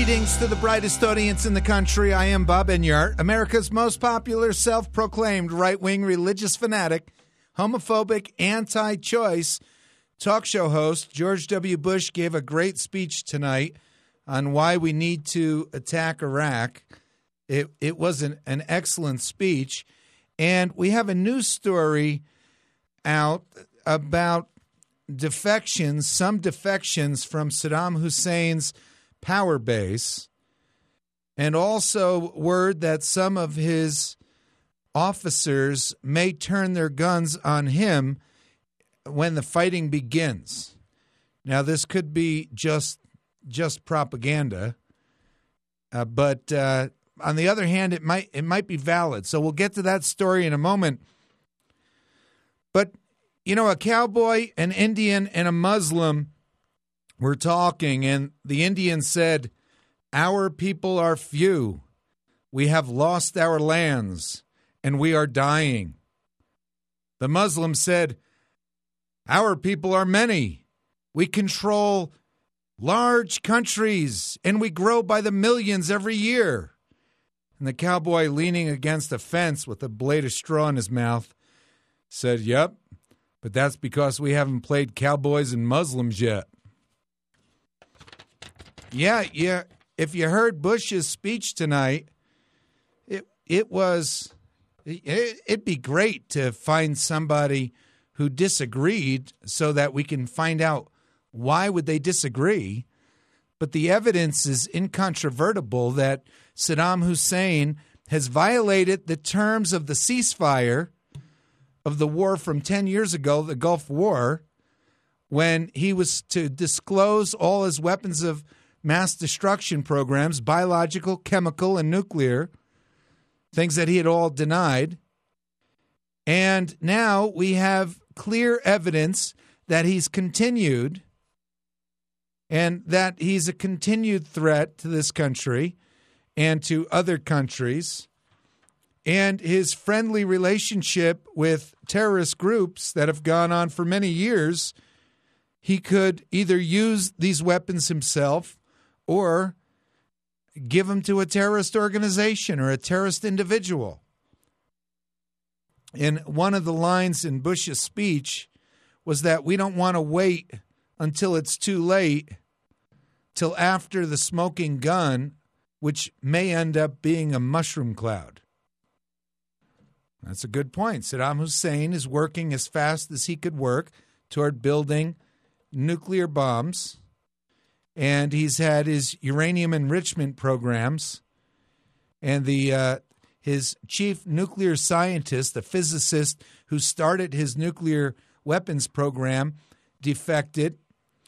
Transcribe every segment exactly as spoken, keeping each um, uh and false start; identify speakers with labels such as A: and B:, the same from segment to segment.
A: Greetings to the brightest audience in the country. I am Bob Enyart, America's most popular self-proclaimed right-wing religious fanatic, homophobic, anti-choice talk show host. George W. Bush gave a great speech tonight on why we need to attack Iraq. It, it was an, an excellent speech. And we have a news story out about defections, some defections from Saddam Hussein's power base, and also word that some of his officers may turn their guns on him when the fighting begins. Now, this could be just just propaganda, uh, but uh, on the other hand, it might it might be valid. So we'll get to that story in a moment. But you know, a cowboy, an Indian, and a Muslim were talking, and the Indian said, "Our people are few. We have lost our lands, and we are dying." The Muslim said, "Our people are many. We control large countries, and we grow by the millions every year." And the cowboy, leaning against a fence with a blade of straw in his mouth, said, "Yep, but that's because we haven't played cowboys and Muslims yet." Yeah, yeah. If you heard Bush's speech tonight, it it was it, it'd be great to find somebody who disagreed so that we can find out why would they disagree. But the evidence is incontrovertible that Saddam Hussein has violated the terms of the ceasefire of the war from ten years ago, the Gulf War, when he was to disclose all his weapons of mass destruction programs, biological, chemical, and nuclear, things that he had all denied. And now we have clear evidence that he's continued and that he's a continued threat to this country and to other countries. And his friendly relationship with terrorist groups that have gone on for many years, he could either use these weapons himself or give them to a terrorist organization or a terrorist individual. And one of the lines in Bush's speech was that we don't want to wait until it's too late, till after the smoking gun, which may end up being a mushroom cloud. That's a good point. Saddam Hussein is working as fast as he could work toward building nuclear bombs, and he's had his uranium enrichment programs, and the uh, his chief nuclear scientist, the physicist who started his nuclear weapons program, defected,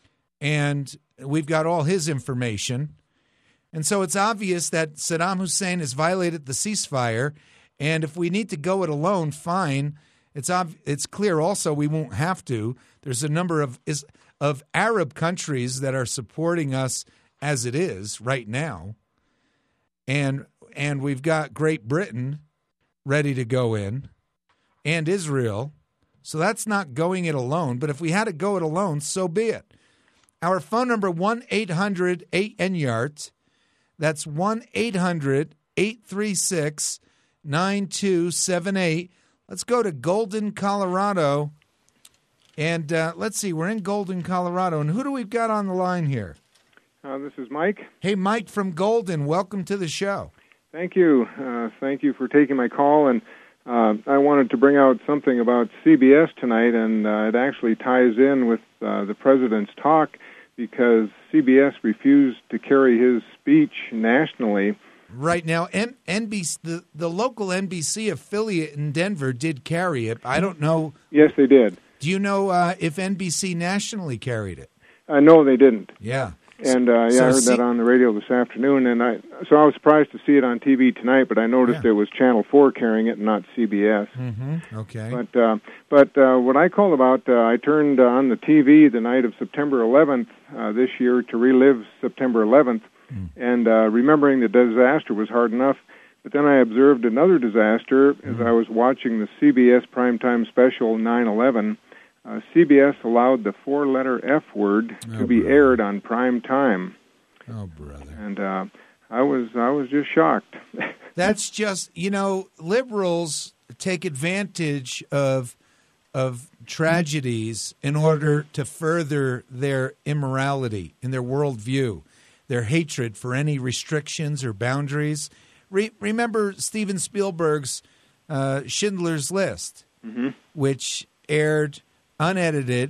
A: and we've got all his information. And so it's obvious that Saddam Hussein has violated the ceasefire, and if we need to go it alone, fine. It's ob- it's clear also we won't have to. There's a number of is, of Arab countries that are supporting us as it is right now. And and we've got Great Britain ready to go in and Israel. So that's not going it alone. But if we had to go it alone, so be it. Our phone number, one eight hundred eight N Y A R T. That's one eight hundred eight three six nine two seven eight. Let's go to Golden, Colorado. And uh, let's see, we're in Golden, Colorado. And who do we got on the line here?
B: Uh, this is Mike.
A: Hey, Mike from Golden. Welcome to the show.
B: Thank you. Uh, thank you for taking my call. And uh, I wanted to bring out something about C B S tonight, and uh, it actually ties in with uh, the president's talk because C B S refused to carry his speech nationally.
A: Right now, M- N B C, the, the local N B C affiliate in Denver did carry it. I don't know.
B: Yes, they did.
A: Do you know uh, if N B C nationally carried it?
B: Uh, no, they didn't.
A: Yeah.
B: And uh, yeah,
A: so
B: I heard
A: C-
B: that on the radio this afternoon, and I so I was surprised to see it on T V tonight. But I noticed
A: Yeah.
B: it was Channel Four carrying it, and not C B S.
A: Mm-hmm. Okay.
B: But uh, but uh, what I called about, uh, I turned on the T V the night of September eleventh uh, this year to relive September eleventh, mm. and uh, remembering the disaster was hard enough. But then I observed another disaster mm. as I was watching the C B S primetime special nine eleven. Uh, C B S allowed the four-letter F word oh, to be bro. aired on prime time.
A: Oh, brother.
B: And uh, I was I was just shocked.
A: That's just, you know, liberals take advantage of of tragedies in order to further their immorality in their worldview, their hatred for any restrictions or boundaries. Re- remember Steven Spielberg's uh, Schindler's List,
B: mm-hmm.
A: which aired unedited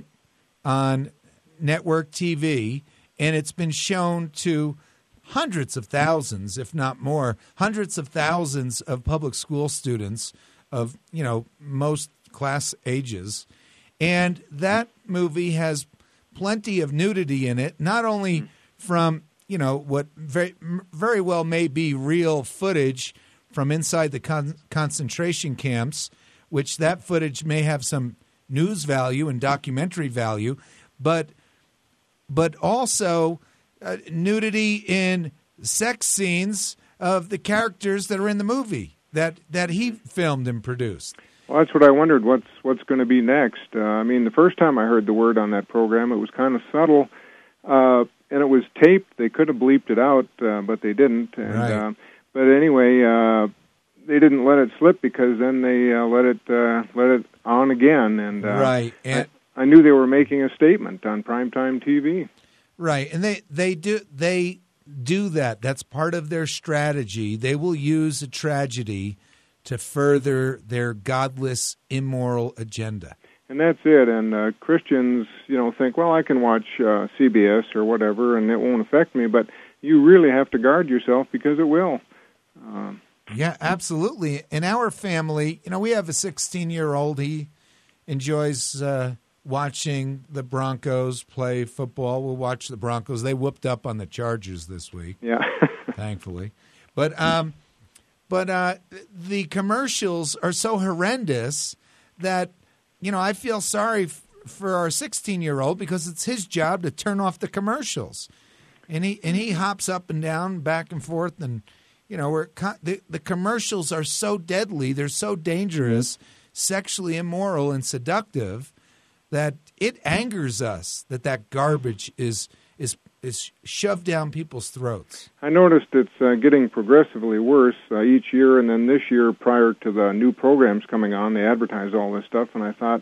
A: on network T V, and it's been shown to hundreds of thousands, if not more, hundreds of thousands of public school students of, you know, most class ages. And that movie has plenty of nudity in it, not only from, you know, what very, very well may be real footage from inside the con- concentration camps, which that footage may have some news value and documentary value, but but also uh, nudity in sex scenes of the characters that are in the movie that, that he filmed and produced.
B: Well, that's what I wondered. What's what's going to be next? Uh, I mean, the first time I heard the word on that program, it was kind of subtle, uh, and it was taped. They could have bleeped it out, uh, but they didn't. And,
A: right.
B: uh, but anyway, uh, they didn't let it slip because then they uh, let it uh, let it on again. And uh,
A: right. And
B: I, I knew they were making a statement on primetime T V.
A: Right, and they they do they do that. That's part of their strategy. They will use a tragedy to further their godless, immoral agenda.
B: And that's it. And uh, Christians, you know, think, well, I can watch uh, C B S or whatever, and it won't affect me. But you really have to guard yourself because it will. Uh,
A: yeah, absolutely. In our family, you know, we have a sixteen-year-old. He enjoys uh, watching the Broncos play football. We'll watch the Broncos. They whooped up on the Chargers this week.
B: Yeah.
A: Thankfully. But um, but uh, the commercials are so horrendous that, you know, I feel sorry f- for our sixteen-year-old because it's his job to turn off the commercials. And he and he hops up and down, back and forth, and, you know, we're co- the, the commercials are so deadly, they're so dangerous, sexually immoral and seductive, that it angers us that that garbage is is is shoved down people's throats.
B: I noticed it's uh, getting progressively worse uh, each year, and then this year, prior to the new programs coming on, they advertise all this stuff, and I thought,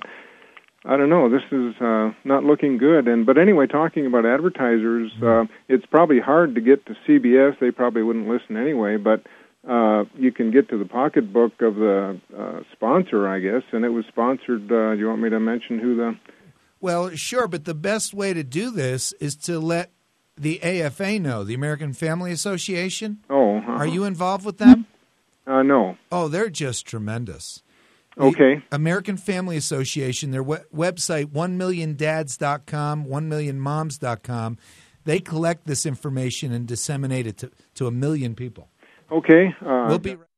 B: I don't know, this is uh, not looking good. And but anyway, talking about advertisers, uh, it's probably hard to get to C B S. They probably wouldn't listen anyway, but uh, you can get to the pocketbook of the uh, sponsor, I guess, and it was sponsored. Uh, do you want me to mention who the...
A: Well, sure, but the best way to do this is to let the A F A know, the American Family Association.
B: Oh, uh-huh.
A: Are you involved with them?
B: Uh, no.
A: Oh, they're just tremendous. The
B: Okay.
A: American Family Association, their we- website, one million dads dot com, one million moms dot com, they collect this information and disseminate it to, to a million people.
B: Okay. Uh,
A: We'll be right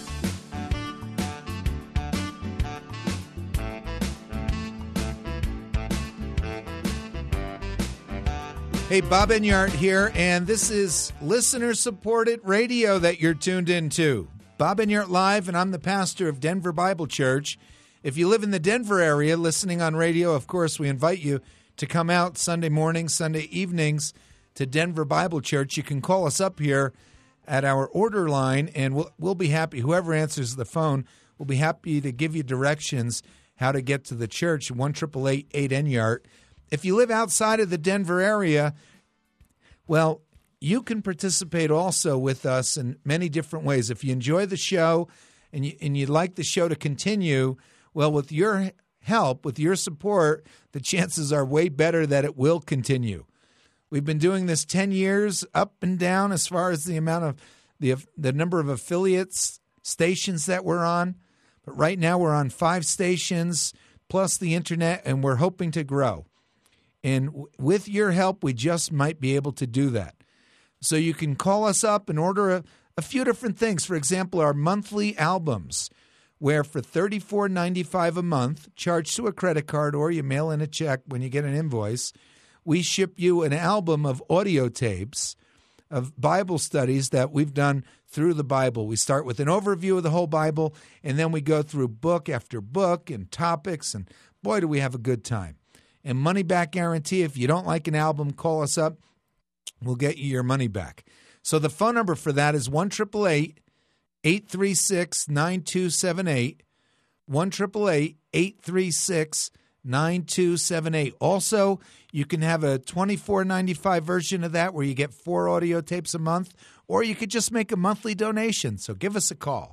A: Hey, Bob Enyart here, and this is listener-supported radio that you're tuned into. Bob Enyart Live, and I'm the pastor of Denver Bible Church. If you live in the Denver area, listening on radio, of course, we invite you to come out Sunday mornings, Sunday evenings to Denver Bible Church. You can call us up here at our order line, and we'll, we'll be happy. Whoever answers the phone will be happy to give you directions how to get to the church, one eight eight eight N Y A R T. If you live outside of the Denver area, well, you can participate also with us in many different ways. If you enjoy the show and, you, and you'd like the show to continue, well, with your help, with your support, the chances are way better that it will continue. We've been doing this ten years, up and down as far as the amount of the the number of affiliates, stations that we're on. But right now we're on five stations plus the internet, and we're hoping to grow. And w- with your help, we just might be able to do that. So you can call us up and order a, a few different things. For example, our monthly albums, where for thirty-four ninety-five a month, charged to a credit card, or you mail in a check when you get an invoice, we ship you an album of audio tapes of Bible studies that we've done through the Bible. We start with an overview of the whole Bible, and then we go through book after book and topics, and boy, do we have a good time. And money-back guarantee. If you don't like an album, call us up. we'll get you your money back. So the phone number for that is one eight eight eight, eight three six, nine two seven eight, one eight eight eight, eight three six, nine two seven eight. Also, you can have a twenty-four ninety-five version of that where you get four audio tapes a month, or you could just make a monthly donation. So give us a call.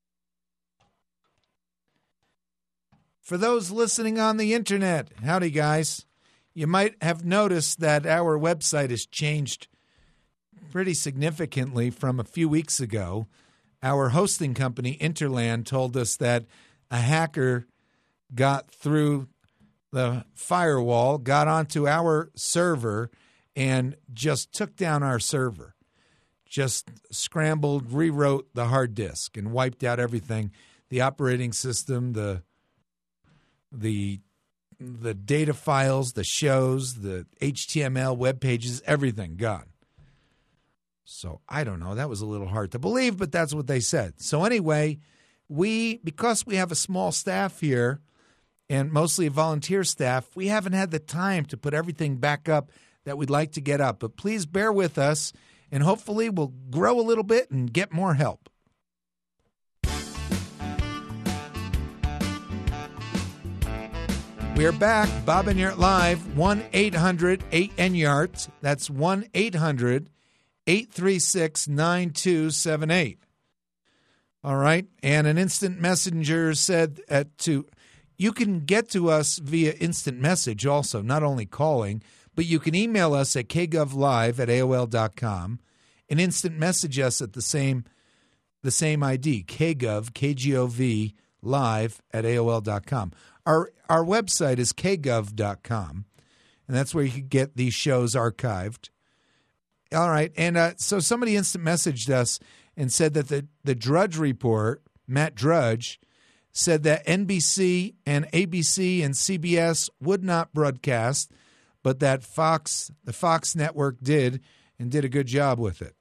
A: For those listening on the internet, howdy guys. You might have noticed that our website has changed pretty significantly from a few weeks ago. Our hosting company, Interland, told us that a hacker got through the firewall, got onto our server, and just took down our server. Just scrambled, rewrote the hard disk, and wiped out everything. The operating system, the the the data files, the shows, the H T M L web pages, everything gone. So I don't know. That was a little hard to believe, but that's what they said. So anyway, we, because we have a small staff here and mostly a volunteer staff, we haven't had the time to put everything back up that we'd like to get up. But please bear with us, and hopefully we'll grow a little bit and get more help. We are back. Bob and Yart Live, one eight hundred eight N Yart. That's one eight hundred eight three six nine two seven eight. All right. And an instant messenger said at to you can get to us via instant message also, not only calling, but you can email us at k gov live at A O L dot com and instant message us at the same the same I D, kgov, K G O V, live at A O L dot com. Our our website is k gov dot com, and that's where you can get these shows archived. All right, and uh, so somebody instant messaged us and said that the, the Drudge Report, Matt Drudge, said that N B C and A B C and C B S would not broadcast, but that Fox, the Fox network did, and did a good job with it.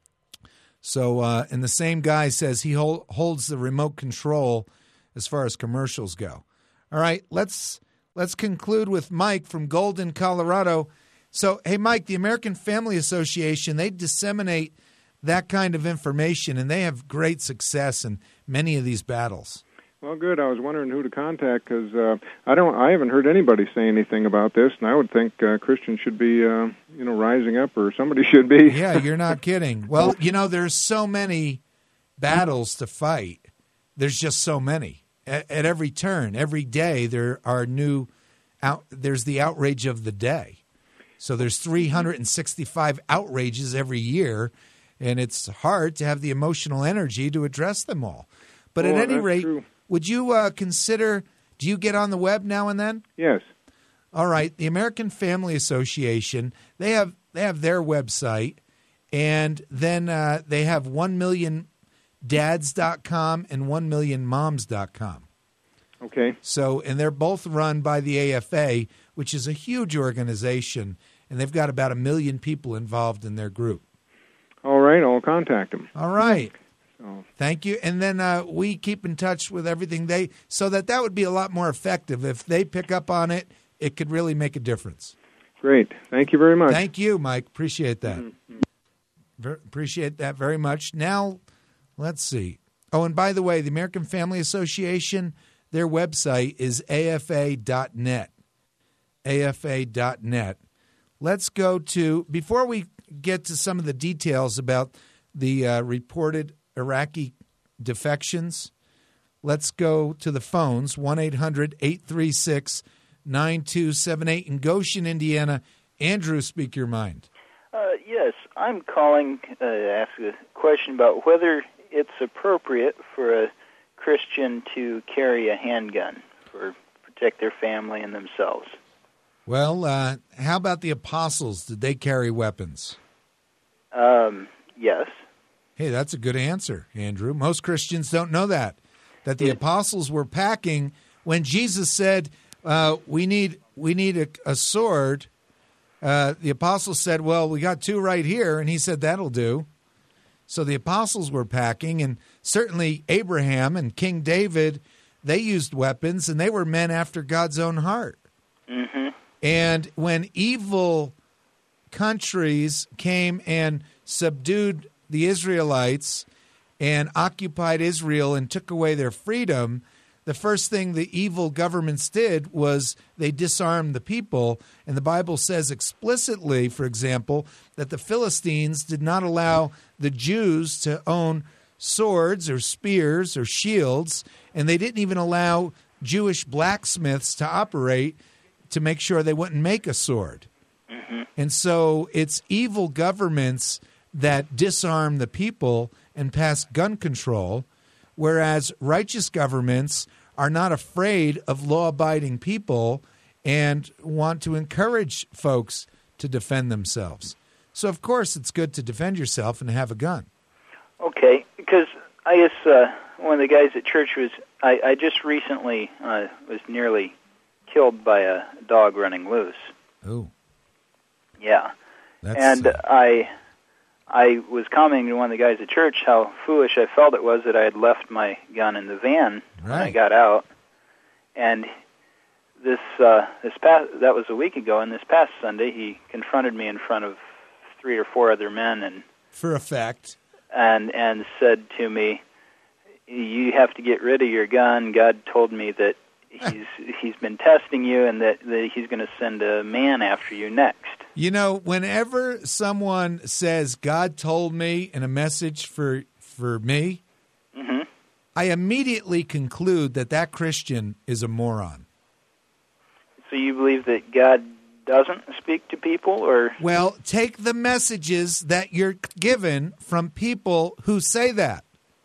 A: So, uh, and the same guy says he hold, holds the remote control as far as commercials go. All right, let's let's conclude with Mike from Golden, Colorado. So, hey, Mike, the American Family Association, they disseminate that kind of information, and they have great success in many of these battles.
B: Well, good. I was wondering who to contact because uh, I don't. I haven't heard anybody say anything about this, and I would think uh, Christians should be, uh, you know, rising up, or somebody should be.
A: Yeah, you're not kidding. Well, you know, there's so many battles to fight. There's just so many. At, at every turn, every day, there are new. Out, there's the outrage of the day. So there's three hundred sixty-five outrages every year, and it's hard to have the emotional energy to address them all. But
B: oh,
A: at any
B: that's
A: rate,
B: true.
A: Would you uh, consider, do you get on the web now and then?
B: Yes.
A: All right. The American Family Association, they have they have their website, and then uh, they have one million dads dot com and one million moms dot com.
B: Okay.
A: So, and they're both run by the A F A, which is a huge organization, and they've got about a million people involved in their group.
B: All right. I'll contact them.
A: All right.
B: So.
A: Thank you. And then uh, we keep in touch with everything they, so that that would be a lot more effective. If they pick up on it, it could really make a difference.
B: Great. Thank you very much.
A: Thank you, Mike. Appreciate that.
B: Mm-hmm.
A: Ver- appreciate that very much. Now, let's see. Oh, and by the way, the American Family Association, their website is A F A dot net. A F A dot net. Let's go to, before we get to some of the details about the uh, reported Iraqi defections, let's go to the phones, one eight hundred eight three six nine two seven eight. In Goshen, Indiana, Andrew, speak your mind.
C: Uh, yes, I'm calling uh, to ask a question about whether it's appropriate for a Christian to carry a handgun for protect their family and themselves.
A: Well, uh, how about the apostles? Did they carry weapons?
C: Um, yes.
A: Hey, that's a good answer, Andrew. Most Christians don't know that, that the apostles were packing when Jesus said, uh, we need we need a, a sword. Uh, the apostles said, well, we got two right here, and he said, that'll do. So the apostles were packing, and certainly Abraham and King David, they used weapons, and they were men after God's own heart.
C: Mm-hmm.
A: And when evil countries came and subdued the Israelites and occupied Israel and took away their freedom, the first thing the evil governments did was they disarmed the people. And the Bible says explicitly, for example, that the Philistines did not allow the Jews to own swords or spears or shields, and they didn't even allow Jewish blacksmiths to operate to make sure they wouldn't make a sword. Mm-hmm. And so it's evil governments that disarm the people and pass gun control, whereas righteous governments are not afraid of law-abiding people and want to encourage folks to defend themselves. So, of course, it's good to defend yourself and have a gun.
C: Okay, because I guess uh, one of the guys at church was, I, I just recently uh, was nearly killed by a dog running loose.
A: Oh.
C: Yeah.
A: That's,
C: and
A: uh,
C: I I was commenting to one of the guys at church how foolish I felt it was that I had left my gun in the van
A: right.
C: when I got out. And this uh, this past, that was a week ago, and this past Sunday he confronted me in front of three or four other men and
A: for effect.
C: and and said to me, "You have to get rid of your gun. God told me that he's he's been testing you, and that, that he's going to send a man after you next."
A: You know, whenever someone says God told me in a message for for me,
C: mm-hmm.
A: I immediately conclude that that Christian is a moron.
C: So you believe that God doesn't speak to people, or?
A: Well, take the messages that you're given from people who say that.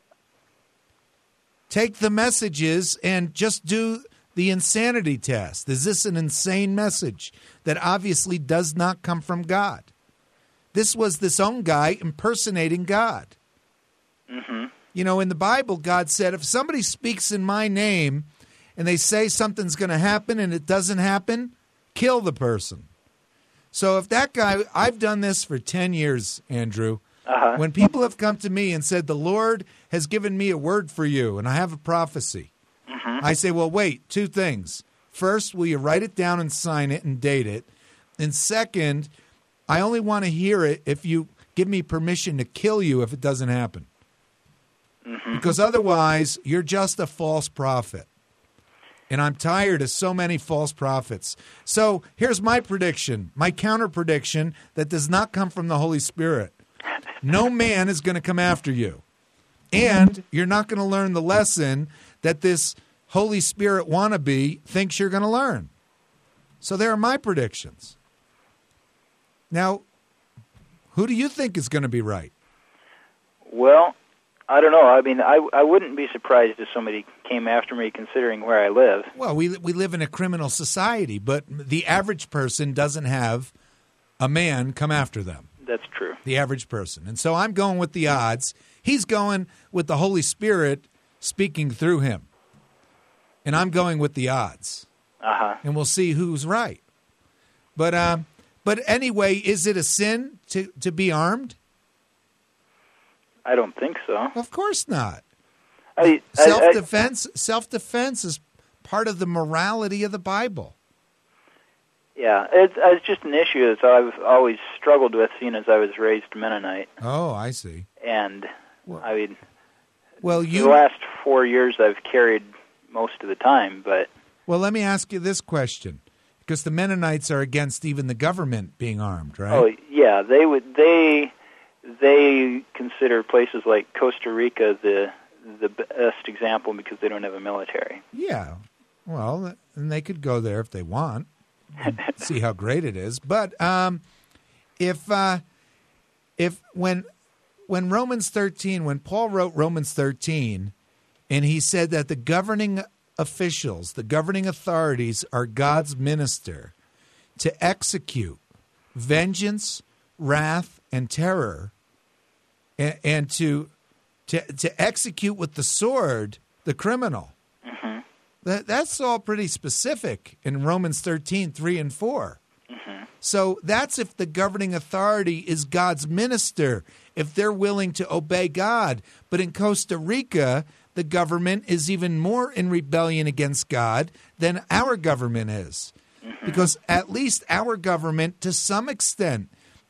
A: Take the messages and just do the insanity test. Is this an insane message that obviously does not come from God? This was this own guy impersonating God.
C: Mm-hmm.
A: You know, in the Bible, God said, if somebody speaks in my name and they say something's going to happen and it doesn't happen, kill the person. So if that guy, I've done this for ten years, Andrew.
C: Uh-huh.
A: When people have come to me and said, the Lord has given me a word for you and I have a prophecy, mm-hmm. I say, well, wait, two things. First, will you write it down and sign it and date it? And second, I only want to hear it if you give me permission to kill you if it doesn't happen. Mm-hmm. Because otherwise, you're just a false prophet. And I'm tired of so many false prophets. So here's my prediction, my counter prediction that does not come from the Holy Spirit. No man is going to come after you. And you're not going to learn the lesson that this Holy Spirit wannabe thinks you're going to learn. So there are my predictions. Now, who do you think is going to be right?
C: Well, I don't know. I mean, I, I wouldn't be surprised if somebody came after me considering where I live.
A: Well, we we live in a criminal society, but the average person doesn't have a man come after them.
C: That's true.
A: The average person. And so I'm going with the odds. He's going with the Holy Spirit speaking through him. And I'm going with the odds.
C: Uh-huh.
A: And we'll see who's right. But um, but anyway, is it a sin to, to be armed?
C: I don't think so.
A: Of course not.
C: I,
A: self-defense, I, I, self-defense is part of the morality of the Bible.
C: Yeah, it's, it's just an issue that I've always struggled with, seeing as I was raised Mennonite.
A: Oh, I see.
C: And,
A: well,
C: I mean,
A: well, you,
C: the last four years I've carried most of the time, but...
A: Well, let me ask you this question, because the Mennonites are against even the government being armed, right?
C: Oh, yeah, they would... They... They consider places like Costa Rica the the best example because they don't have a military.
A: Yeah, well, and they could go there if they want and see how great it is. But um, if uh, if when when Romans thirteen, when Paul wrote Romans thirteen, and he said that the governing officials, the governing authorities, are God's minister to execute vengeance, wrath, and terror, and, and to to to execute with the sword the criminal. Mm-hmm. That that's all pretty specific in Romans thirteen, three and four. Mm-hmm. So that's if the governing authority is God's minister, if they're willing to obey God. But in Costa Rica, the government is even more in rebellion against God than our government is. Mm-hmm. Because at least our government, to some extent,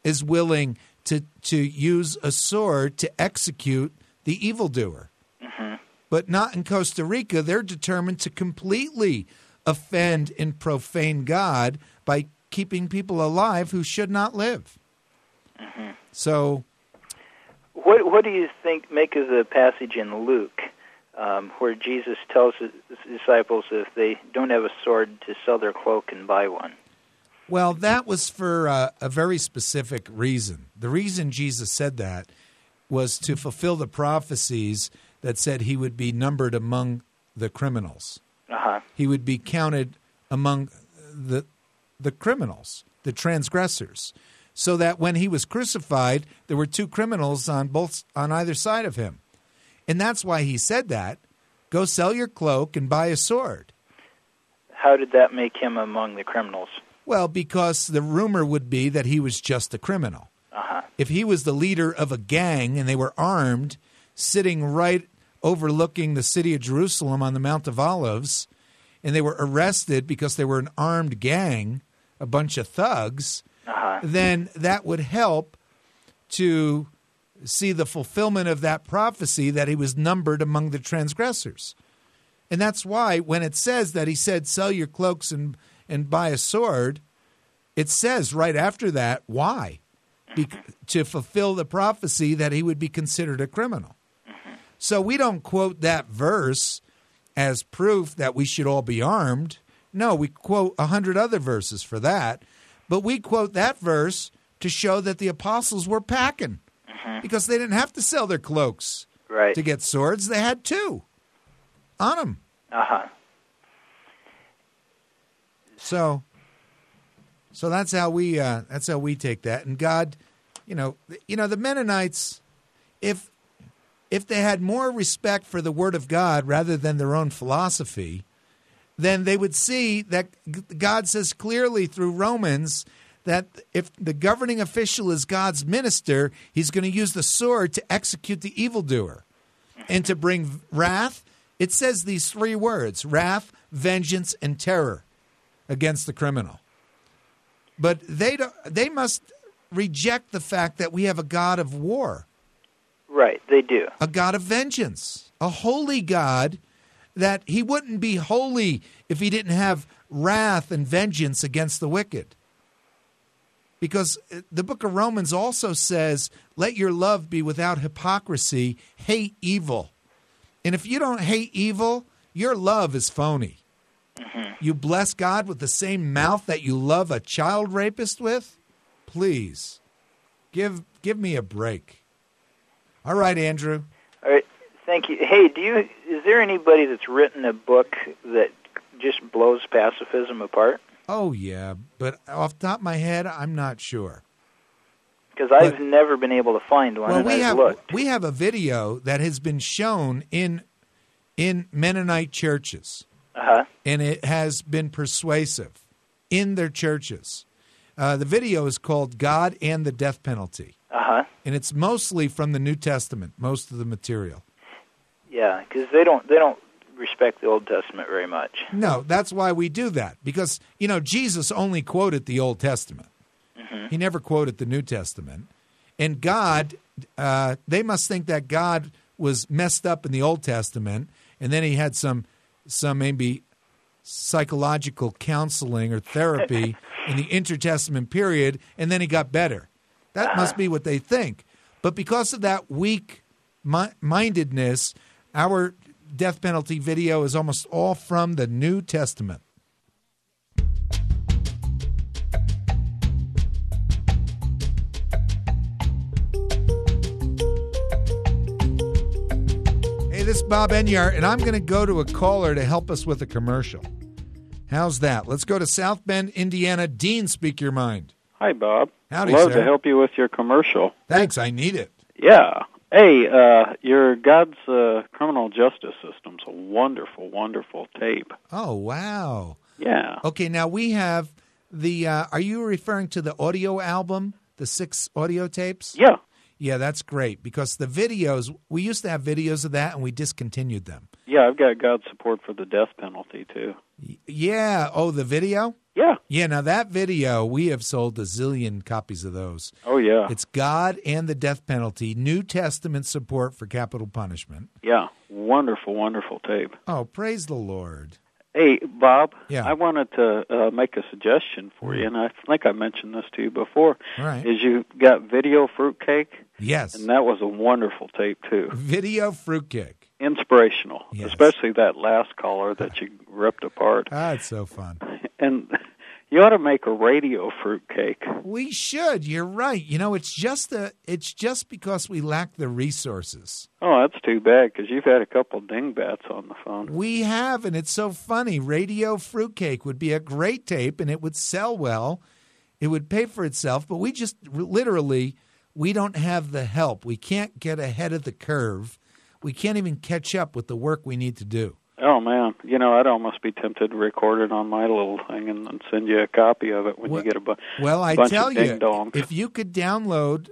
A: is willing to, to use a sword to execute the evildoer.
C: Mm-hmm.
A: But not in Costa Rica. They're determined to completely offend and profane God by keeping people alive who should not live.
C: Mm-hmm.
A: So,
C: what what do you think? Make of the passage in Luke um, where Jesus tells his disciples if they don't have a sword to sell their cloak and buy one?
A: well, that was for uh, a very specific reason. The reason Jesus said that was to fulfill the prophecies that said he would be numbered among the criminals.
C: Uh-huh.
A: He would be counted among the the criminals, the transgressors, so that when he was crucified, there were two criminals on both on either side of him. And that's why he said that. Go sell your cloak and buy a sword.
C: How did that make him among the criminals?
A: Well, because the rumor would be that he was just a criminal.
C: Uh-huh.
A: If he was the leader of a gang and they were armed, sitting right overlooking the city of Jerusalem on the Mount of Olives, and they were arrested because they were an armed gang, a bunch of thugs,
C: Uh-huh.
A: then that would help to see the fulfillment of that prophecy that he was numbered among the transgressors. And that's why when it says that he said, sell your cloaks and, and buy a sword, it says right after that, why? Be- to fulfill the prophecy that he would be considered a criminal. So we don't quote that verse as proof that we should all be armed. No, we quote a hundred other verses for that. But we quote that verse to show that the apostles were packing
C: Mm-hmm.
A: because they didn't have to sell their cloaks
C: Right.
A: to get swords. They had two on them.
C: Uh-huh.
A: So, so that's how we uh, that's how we take that. And God, you know, you know the Mennonites, if if they had more respect for the Word of God rather than their own philosophy, then they would see that God says clearly through Romans that if the governing official is God's minister, he's going to use the sword to execute the evildoer and to bring wrath. It says these three words, wrath, vengeance, and terror against the criminal. But they don't, they must reject the fact that we have a God of war,
C: Right, they do.
A: a God of vengeance, a holy God that he wouldn't be holy if he didn't have wrath and vengeance against the wicked. Because the book of Romans also says, let your love be without hypocrisy, hate evil. And if you don't hate evil, your love is phony.
C: Mm-hmm.
A: You bless God with the same mouth that you love a child rapist with? Please, give give me a break. All right, Andrew.
C: All right, thank you. Hey, do you? Is there anybody that's written a book that just blows pacifism apart?
A: Oh, yeah, but off the top of my head, I'm not sure.
C: Because I've
A: But-
C: never been able to find one,
A: Well,
C: and
A: we
C: I've
A: have
C: looked.
A: we have a video that has been shown in in Mennonite churches,
C: Uh-huh.
A: and it has been persuasive in their churches. Uh, the video is called "God and the Death Penalty,"
C: Uh-huh.
A: and it's mostly from the New Testament. Most of the material.
C: Yeah, because they don't they don't respect the Old Testament very much.
A: No, that's why we do that, because you know Jesus only quoted the Old Testament.
C: Mm-hmm.
A: He never quoted the New Testament. And God, uh, they must think that God was messed up in the Old Testament, and then he had some, some maybe psychological counseling or therapy in the intertestament period, and then he got better. That
C: Uh-huh.
A: must be what they think. But because of that weak mi- mindedness, our death penalty video is almost all from the New Testament. Hey, this is Bob Enyart, and I'm going to go to a caller to help us with a commercial. How's that? Let's go to South Bend, Indiana. Dean, speak your mind.
D: Hi, Bob.
A: Howdy,
D: Love
A: sir.
D: to help you with your commercial.
A: Thanks, I need it.
D: Yeah. Hey, uh, your God's uh, criminal justice system's a wonderful, wonderful tape.
A: Oh, wow.
D: Yeah.
A: Okay, now we have the, uh, are you referring to the audio album, the six audio tapes?
D: Yeah.
A: Yeah, that's great because the videos, we used to have videos of that and we discontinued them.
D: Yeah, I've got God's support for the death penalty, too.
A: Y- Yeah. Oh, the video?
D: Yeah.
A: Yeah, now that video, we have sold a zillion copies of those.
D: Oh, yeah.
A: It's God and the Death Penalty, New Testament support for capital punishment.
D: Yeah, wonderful, wonderful tape.
A: Oh, praise the Lord.
D: Hey, Bob,
A: Yeah.
D: I wanted to uh, make a suggestion for you, and I think I mentioned this to you before.
A: All right.
D: Is you got Video Fruitcake,
A: Yes.
D: and that was a wonderful tape, too.
A: Video fruitcake.
D: Inspirational,
A: Yes.
D: especially that last caller that you ripped apart.
A: Ah, it's so fun.
D: And you ought to make a radio fruitcake.
A: We should. You're right. You know, it's just a, it's just because we lack the resources.
D: Oh, that's too bad, because you've had a couple dingbats on the phone.
A: We have, and it's so funny. Radio fruitcake would be a great tape, and it would sell well. It would pay for itself, but we just literally, we don't have the help. We can't get ahead of the curve. We can't even catch up with the work we need to do.
D: Oh, man. You know, I'd almost be tempted to record it on my little thing and, and send you a copy of it when
A: well,
D: you get a, bu-
A: well, I
D: bunch
A: tell
D: of
A: you,
D: ding-dongs.
A: if you could download,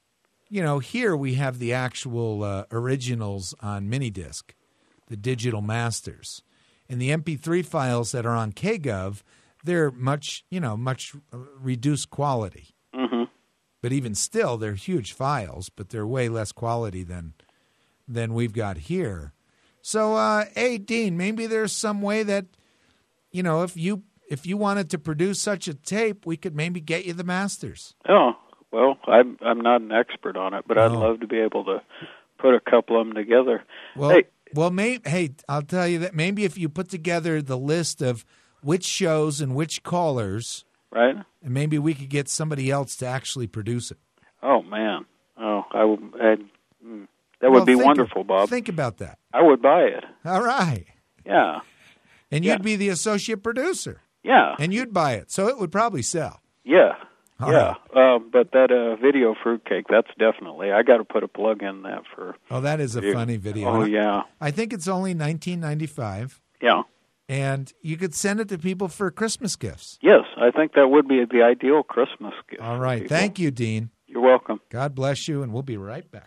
A: you know, here we have the actual uh, originals on minidisc, the digital masters. And the M P three files that are on K Gov, they're much, you know, much reduced quality.
D: Mm-hmm.
A: But even still, they're huge files, but they're way less quality than than we've got here. So, uh, hey, Dean, maybe there's some way that, you know, if you if you wanted to produce such a tape, we could maybe get you the masters.
D: Oh, well, I'm I'm not an expert on it, but I'd
A: No.
D: love to be able to put a couple of them together.
A: Well,
D: Hey.
A: well, may, hey, I'll tell you that maybe if you put together the list of which shows and which callers,
D: Right?
A: and maybe we could get somebody else to actually produce it.
D: Oh, man. Oh, I would. I'd, mm, that
A: Well,
D: would be
A: think-
D: wonderful, Bob.
A: Think about that.
D: I would buy it.
A: All right.
D: Yeah.
A: And
D: Yeah.
A: you'd be the associate producer,
D: Yeah.
A: and you'd buy it, so it would probably sell.
D: Yeah.
A: All
D: yeah. Um, but that uh, video fruitcake, that's definitely, I got to put a plug in that for.
A: Oh, that is a
D: you.
A: funny video.
D: Oh, yeah.
A: I think it's only nineteen ninety-five,
D: Yeah.
A: and you could send it to people for Christmas gifts.
D: Yes, I think that would be the ideal Christmas gift.
A: All
D: for
A: right.
D: people.
A: Thank you, Dean.
D: You're welcome.
A: God bless you, and we'll be right back.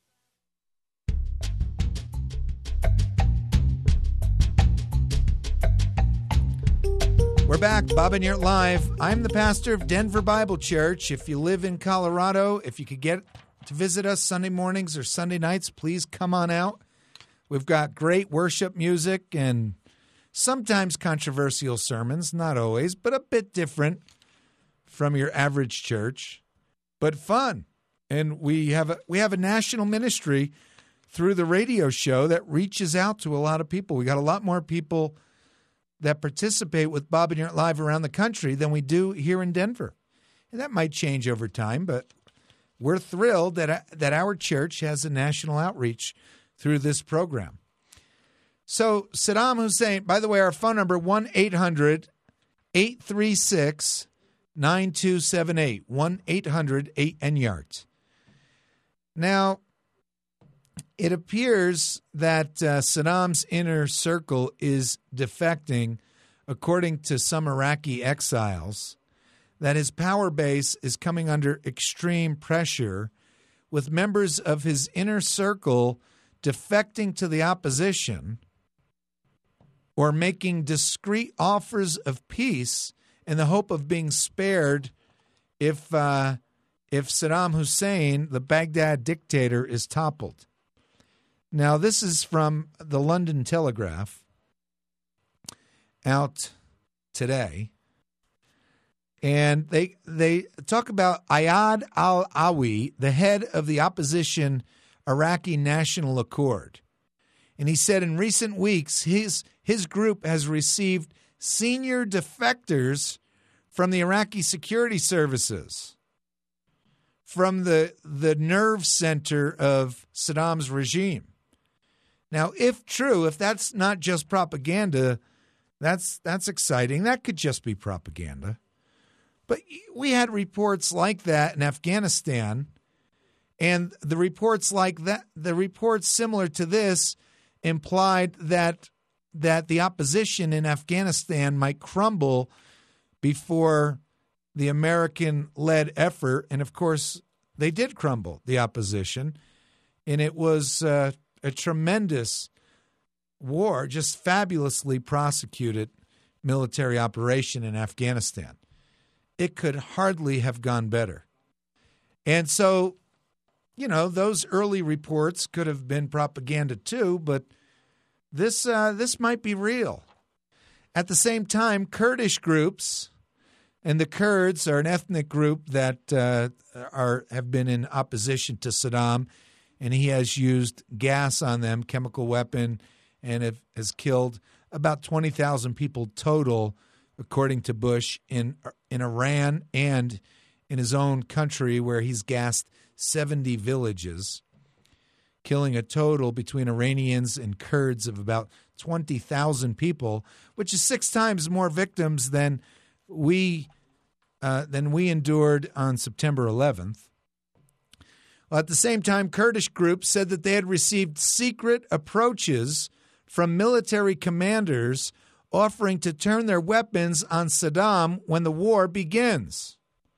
A: We're back, Bob and Yurt Live. I'm the pastor of Denver Bible Church. If you live in Colorado, if you could get to visit us Sunday mornings or Sunday nights, please come on out. We've got great worship music and sometimes controversial sermons, not always, but a bit different from your average church, but fun. And we have a we have a national ministry through the radio show that reaches out to a lot of people. We got a lot more people that participate with Bob and Yurt Live around the country than we do here in Denver. And that might change over time, but we're thrilled that that our church has a national outreach through this program. So Saddam Hussein, by the way, our phone number, one eight hundred eight three six nine two seven eight, one eight hundred eight N Y A R T. Now, it appears that uh, Saddam's inner circle is defecting, according to some Iraqi exiles, that his power base is coming under extreme pressure, with members of his inner circle defecting to the opposition or making discreet offers of peace in the hope of being spared if uh, if Saddam Hussein, the Baghdad dictator, is toppled. Now, this is from the London Telegraph, out today, and they they talk about Ayad al-Awi, the head of the opposition Iraqi National Accord. And he said in recent weeks, his his group has received senior defectors from the Iraqi security services, from the the nerve center of Saddam's regime. Now, if true, if that's not just propaganda, that's that's exciting. That could just be propaganda. But we had reports like that in Afghanistan, and the reports like that, the reports similar to this, implied that that the opposition in Afghanistan might crumble before the American-led effort. And, of course, they did crumble, the opposition, and it was uh, a tremendous war, just fabulously prosecuted military operation in Afghanistan. It could hardly have gone better. And so, you know, those early reports could have been propaganda too, but this uh, this might be real. At the same time, Kurdish groups, and the Kurds are an ethnic group that uh, are have been in opposition to Saddam, and he has used gas on them, chemical weapon, and have, has killed about twenty thousand people total, according to Bush, in in Iran and in his own country, where he's gassed seventy villages, killing a total between Iranians and Kurds of about twenty thousand people, which is six times more victims than we uh, than we endured on September eleventh. Well, at the same time, Kurdish groups said that they had received secret approaches from military commanders offering to turn their weapons on Saddam when the war begins.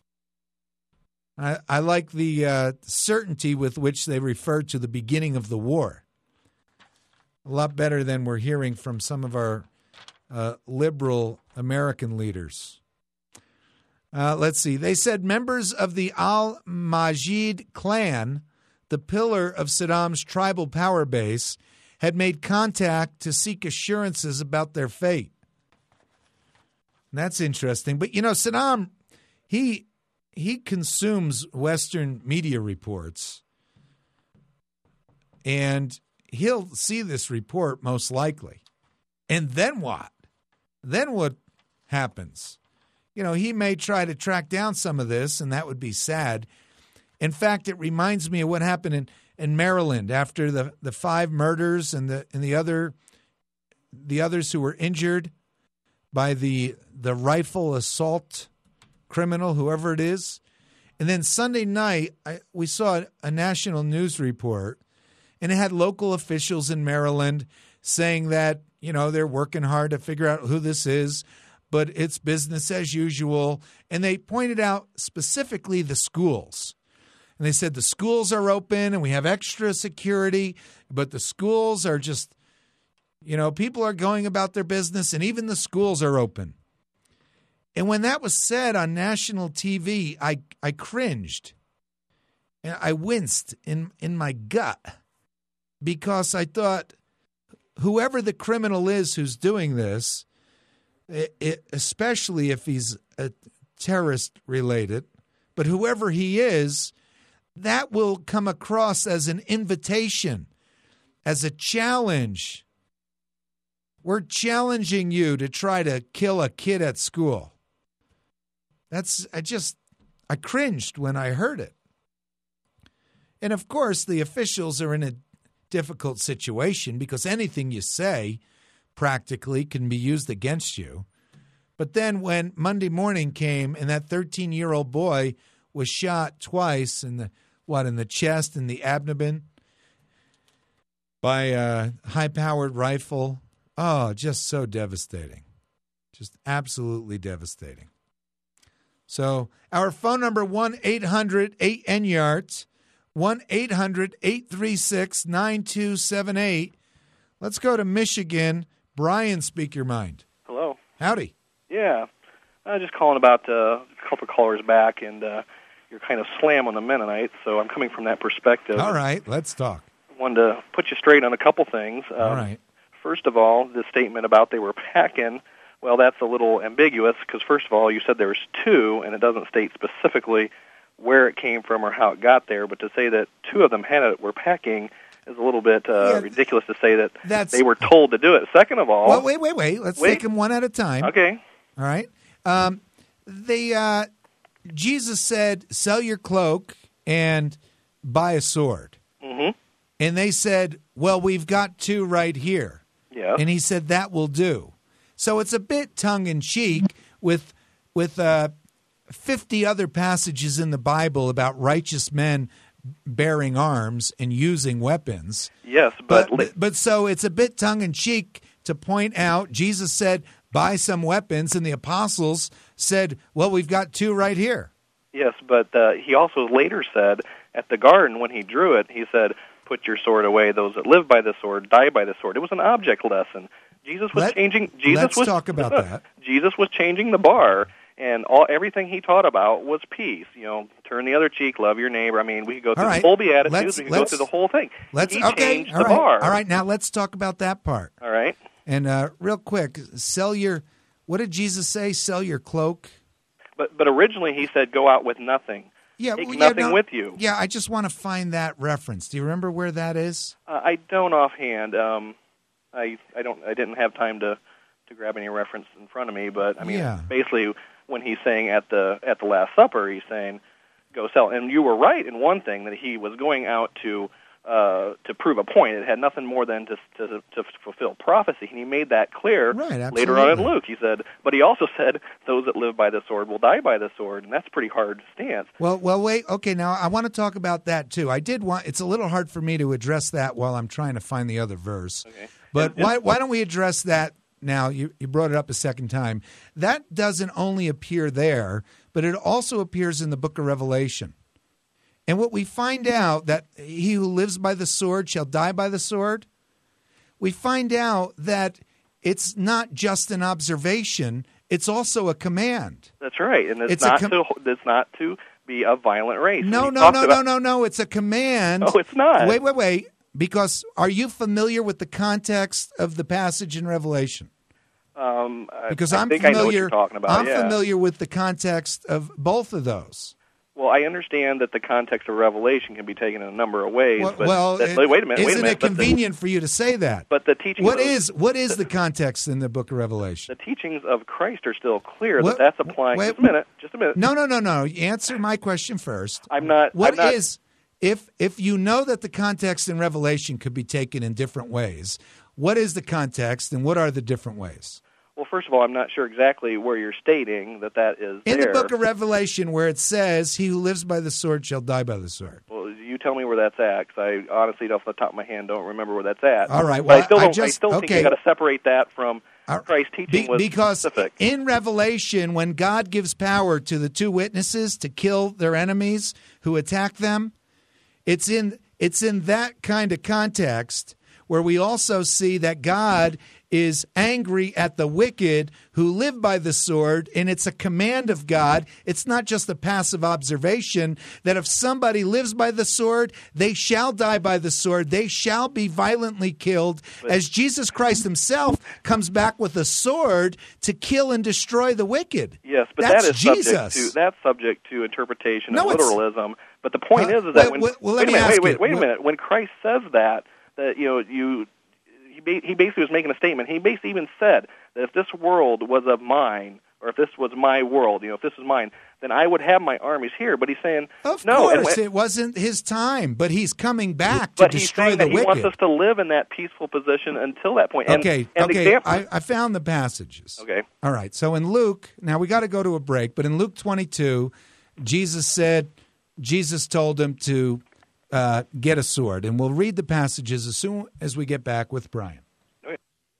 A: I, I like the uh, certainty with which they refer to the beginning of the war. A lot better than we're hearing from some of our uh, liberal American leaders. Uh, let's see. They said members of the al-Majid clan, the pillar of Saddam's tribal power base, had made contact to seek assurances about their fate. And that's interesting. But, you know, Saddam, he he consumes Western media reports, and he'll see this report most likely. And then what? Then what happens? You know, he may try to track down some of this, and that would be sad. In fact, it reminds me of what happened in, in Maryland after the, the five murders and the and the other the others who were injured by the the rifle assault criminal, whoever it is. And then Sunday night, I, we saw a national news report, and it had local officials in Maryland saying that, you know, they're working hard to figure out who this is, but it's business as usual. And they pointed out specifically the schools. And they said the schools are open and we have extra security, but the schools are just, you know, people are going about their business, and even the schools are open. And when that was said on national T V, I, I cringed. And I winced in, in my gut because I thought, whoever the criminal is who's doing this, it, it, especially if he's a terrorist related, but whoever he is, that will come across as an invitation, as a challenge. We're challenging you to try to kill a kid at school. That's, I just, I cringed when I heard it. And of course, the officials are in a difficult situation because anything you say practically can be used against you. But then when Monday morning came and that thirteen-year-old boy was shot twice in the, what, in the chest and the abdomen by a high-powered rifle, oh, just so devastating. Just absolutely devastating. So our phone number, one eight hundred eight N Y A R T, one eight hundred eight three six nine two seven eight. Let's go to Michigan. Brian, speak your mind.
E: Hello.
A: Howdy.
E: Yeah. I was just calling about uh, a couple of callers back, and uh, you're kind of slam on the Mennonites, so I'm coming from that perspective.
A: All right, let's talk.
E: I wanted to put you straight on a couple things. Um,
A: all right.
E: First of all, the statement about they were packing, well, that's a little ambiguous because, first of all, you said there was two, and it doesn't state specifically where it came from or how it got there, but to say that two of them had it were packing is a little bit uh, yeah, ridiculous to say that
A: that's,
E: they were told to do it. Second of all...
A: Well, wait, wait, wait. Let's
E: wait.
A: take them one at a time.
E: Okay.
A: All right. Um, they, uh, Jesus said, sell your cloak and buy a sword.
E: Mm-hmm.
A: And they said, well, we've got two right here.
E: Yeah.
A: And he said, that will do. So it's a bit tongue-in-cheek with with uh, fifty other passages in the Bible about righteous men bearing arms and using weapons.
E: Yes, but...
A: But, but, but so it's a bit tongue-in-cheek to point out, Jesus said, buy some weapons, and the apostles said, well, we've got two right here.
E: Yes, but uh, he also later said at the garden when he drew it, he said, "Put your sword away. Those that live by the sword die by the sword." It was an object lesson. Jesus was
A: Let,
E: changing. Jesus
A: let's
E: was,
A: talk about that.
E: Jesus was changing the bar, and all everything he taught about was peace. You know, turn the other cheek, love your neighbor. I mean, we could go through
A: right.
E: the whole Beatitudes.
A: Let's,
E: we could go through the whole thing.
A: Let's
E: he
A: okay.
E: changed
A: All
E: the
A: right.
E: bar.
A: All right. Now let's talk about that part.
E: All right.
A: And uh, real quick, sell your. What did Jesus say? Sell your cloak.
E: But but originally he said, "Go out with nothing.
A: Yeah,
E: Take
A: well,
E: nothing
A: yeah, no,
E: with you."
A: Yeah, I just want to find that reference. Do you remember where that is?
E: Uh, I don't offhand. Um, I I don't. I didn't have time to, to grab any reference in front of me. But I mean,
A: Yeah.
E: basically, when he's saying at the at the Last Supper, he's saying, "Go sell." And you were right in one thing, that he was going out to uh, to prove a point. It had nothing more than to to, to fulfill prophecy, and he made that clear
A: Right,
E: later on in
A: absolutely.
E: Luke. He said, but he also said, "Those that live by the sword will die by the sword," and that's a pretty hard stance.
A: Well, well, wait. Okay, now I want to talk about that too. I did want. It's a little hard for me to address that while I'm trying to find the other verse.
E: Okay.
A: But
E: And- and-
A: why why don't we address that now? You you brought it up a second time. That doesn't only appear there, but it also appears in the book of Revelation. And what we find out, that he who lives by the sword shall die by the sword, we find out that it's not just an observation, it's also a command.
E: That's right, and it's,
A: It's a
E: not
A: com-
E: to it's not to be a violent race.
A: No,
E: When he
A: no,
E: talks
A: no,
E: about-
A: no, no, no. It's a command.
E: No, it's not.
A: Wait, wait, wait. Because are you familiar with the context of the passage in Revelation?
E: Um, I,
A: Because
E: I
A: I'm
E: think
A: familiar.
E: I know what you're talking about.
A: I'm
E: yeah.
A: familiar with the context of both of those.
E: Well, I understand that the context of Revelation can be taken in a number of ways.
A: Well,
E: but
A: well
E: that,
A: it-
E: wait a minute. Wait a
A: isn't
E: minute.
A: it
E: but the-
A: convenient for you to say that?
E: But the teachings.
A: What
E: of,
A: is what is the context in the book of Revelation?
E: the teachings of Christ are still clear
A: What-
E: that that's applying.
A: wait-
E: just a minute. Just a minute.
A: No, no, no, no. Answer my question first.
E: I'm not.
A: What
E: I'm not,
A: is if if you know that the context in Revelation could be taken in different ways? What is the context, and what are the different ways?
E: Well, first of all, I'm not sure exactly where you're stating that that is
A: In
E: there.
A: the book of Revelation, where it says, "He who lives by the sword shall die by the sword."
E: Well, you tell me where that's at, because I honestly, off the top of my hand, don't remember where that's at.
A: All right,
E: But
A: well,
E: I still
A: I
E: don't.
A: just-
E: still think
A: okay.
E: you got to separate that from
A: Uh,
E: Christ's teaching
A: Be-
E: was
A: because
E: specific.
A: in Revelation, when God gives power to the two witnesses to kill their enemies who attack them, it's in it's in that kind of context where we also see that God is angry at the wicked who live by the sword, and it's a command of God. It's not just a passive observation that if somebody lives by the sword, they shall die by the sword. They shall be violently killed, as Jesus Christ himself comes back with a sword to kill and destroy the wicked.
E: Yes, but
A: That's
E: that is
A: Jesus.
E: subject to that's subject to interpretation
A: No,
E: and
A: it's-
E: literalism. But the point
A: Uh,
E: is, is that
A: wait,
E: when
A: wait, well,
E: wait
A: let
E: a
A: me
E: minute,
A: ask
E: wait, wait,
A: you,
E: wait a
A: what-
E: minute. When Christ says that, that you know, you he, ba- he basically was making a statement. He basically even said that if this world was of mine, or if this was my world, you know, if this is mine, then I would have my armies here. But he's saying,
A: Of
E: no, and
A: course,
E: when-
A: it wasn't his time, but he's coming back to
E: but he's
A: destroy
E: saying
A: the
E: that he
A: wicked.
E: wants us to live in that peaceful position until that point. And,
A: Okay,
E: and the
A: okay.
E: example,
A: I, I found the passages.
E: okay.
A: All right. So in Luke, now we got to go to a break, but in Luke twenty-two, Jesus said, Jesus told him to uh, get a sword. And we'll read the passages as soon as we get back with Brian.
E: Okay.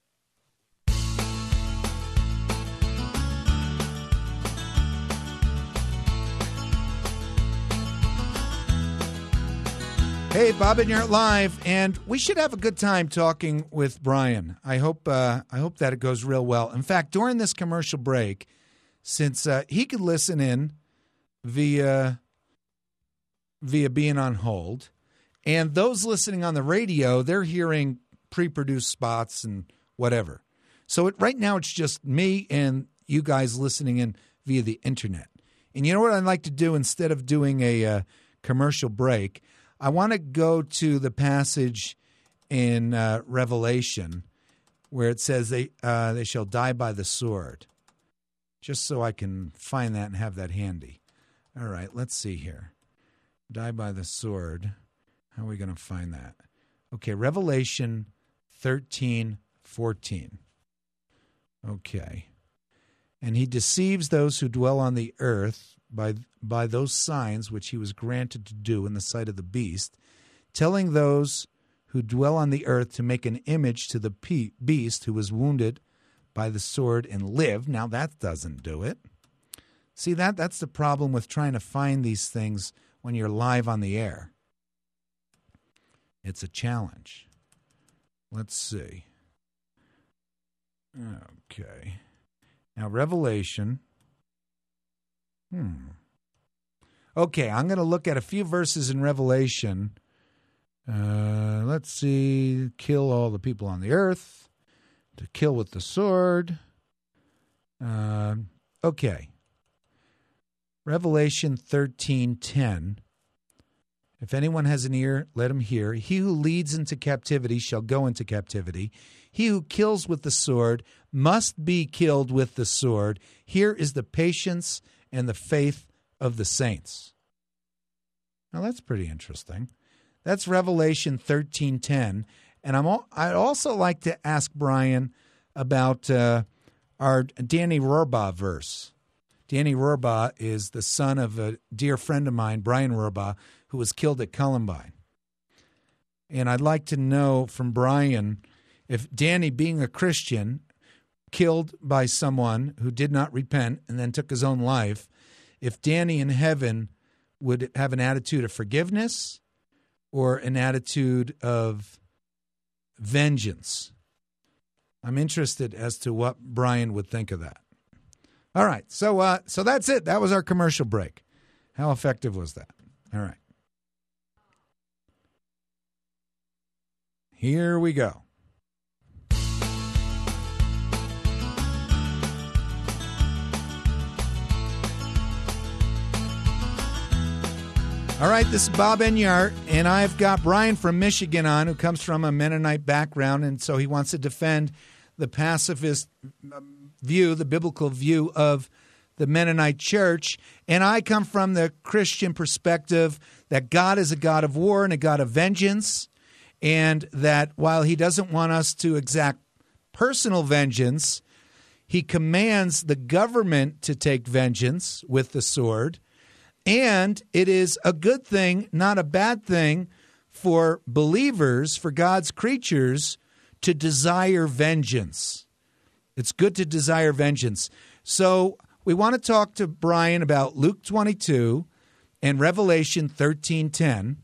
A: Hey, Bob and Yurt Live, and we should have a good time talking with Brian. I hope uh, I hope that it goes real well. In fact, during this commercial break, since uh, he could listen in via via being on hold, and those listening on the radio, they're hearing pre-produced spots and whatever. So it, right now, it's just me and you guys listening in via the internet. And you know what I'd like to do instead of doing a uh, commercial break? I want to go to the passage in uh, Revelation where it says they uh, they shall die by the sword, just so I can find that and have that handy. All right, let's see here. Die by the sword. How are we going to find that? Okay, Revelation thirteen fourteen. Okay. And he deceives those who dwell on the earth by by those signs which he was granted to do in the sight of the beast, telling those who dwell on the earth to make an image to the pe- beast who was wounded by the sword and lived. Now that doesn't do it. See, that that's the problem with trying to find these things when you're live on the air. It's a challenge. Let's see. Okay. Now, Revelation. Hmm. Okay, I'm going to look at a few verses in Revelation. Uh, let's see. Kill all the people on the earth. To kill with the sword. Uh, okay. Revelation thirteen ten. If anyone has an ear, let him hear. He who leads into captivity shall go into captivity. He who kills with the sword must be killed with the sword. Here is the patience and the faith of the saints. Now that's pretty interesting. That's Revelation thirteen ten. And I'm all, I'd also like to ask Brian about uh, our Danny Rohrbaugh verse. Danny Rohrbaugh is the son of a dear friend of mine, Brian Rohrbaugh, who was killed at Columbine. And I'd like to know from Brian if Danny, being a Christian, killed by someone who did not repent and then took his own life, if Danny in heaven would have an attitude of forgiveness or an attitude of vengeance. I'm interested as to what Brian would think of that. All right, so uh, so that's it. That was our commercial break. How effective was that? All right. Here we go. All right, this is Bob Enyart, and I've got Brian from Michigan on, who comes from a Mennonite background, and so he wants to defend the pacifist view, the biblical view of the Mennonite church. And I come from the Christian perspective that God is a God of war and a God of vengeance, and that while he doesn't want us to exact personal vengeance, he commands the government to take vengeance with the sword. And it is a good thing, not a bad thing, for believers, for God's creatures, to desire vengeance. It's good to desire vengeance. So we want to talk to Brian about Luke twenty-two and Revelation thirteen ten,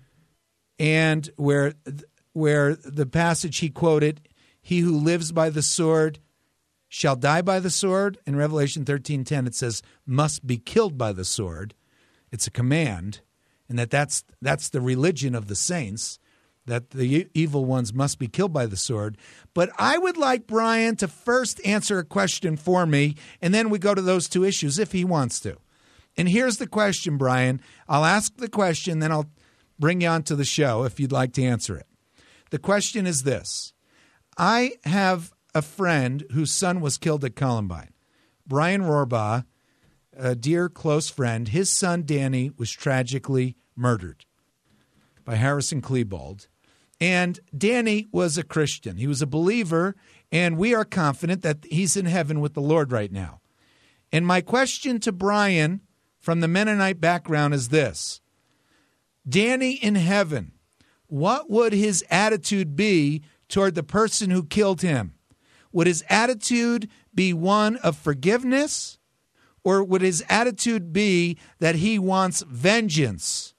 A: and where where the passage he quoted, "He who lives by the sword shall die by the sword." In Revelation thirteen ten, it says, "must be killed by the sword." It's a command, and that that's, that's the religion of the saints, that the evil ones must be killed by the sword. But I would like Brian to first answer a question for me, and then we go to those two issues if he wants to. And here's the question, Brian. I'll ask the question, then I'll bring you on to the show if you'd like to answer it. The question is this. I have a friend whose son was killed at Columbine. Brian Rohrbaugh, a dear close friend, his son Danny was tragically murdered by Harrison Klebold. And Danny was a Christian. He was a believer, and we are confident that he's in heaven with the Lord right now. And my question to Brian from the Mennonite background is this. Danny in heaven, what would his attitude be toward the person who killed him? Would his attitude be one of forgiveness? Or would his attitude be that he wants vengeance?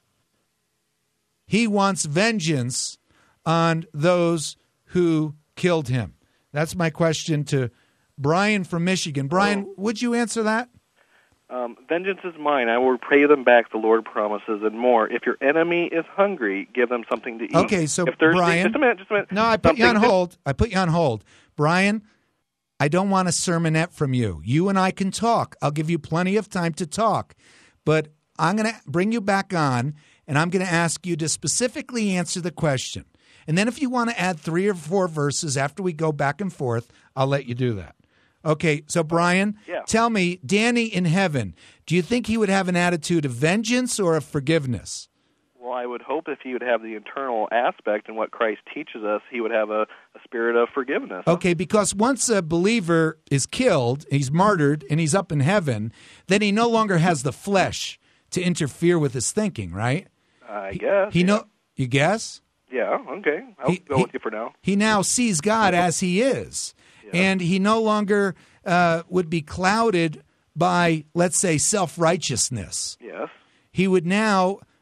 A: He wants vengeance on those who killed him. That's my question to Brian from Michigan. Brian, well, would you answer that?
E: Um, vengeance is mine. I will repay them back, the Lord promises, and more. If your enemy is hungry, give them something to eat.
A: Okay, so
E: if thirsty,
A: Brian.
E: Just a minute, just a minute.
A: No, I put
E: something
A: you on
E: to,
A: hold. I put you on hold. Brian, I don't want a sermonette from you. You and I can talk. I'll give you plenty of time to talk. But I'm going to bring you back on, and I'm going to ask you to specifically answer the question. And then if you want to add three or four verses after we go back and forth, I'll let you do that. Okay, so Brian,
E: yeah.
A: Tell me, Danny in heaven, do you think he would have an attitude of vengeance or of forgiveness?
E: Well, I would hope if he would have the internal aspect and what Christ teaches us, he would have a, a spirit of forgiveness.
A: Okay, because once a believer is killed, he's martyred, and he's up in heaven, then he no longer has the flesh to interfere with his thinking, right?
E: I guess.
A: He
E: yeah.
A: no, you guess?
E: Yeah, okay. I'll
A: he,
E: go
A: he,
E: with you for now.
A: He now sees God as he is, yeah. And he no longer uh, would be clouded by, let's say, self-righteousness.
E: Yes.
A: He would now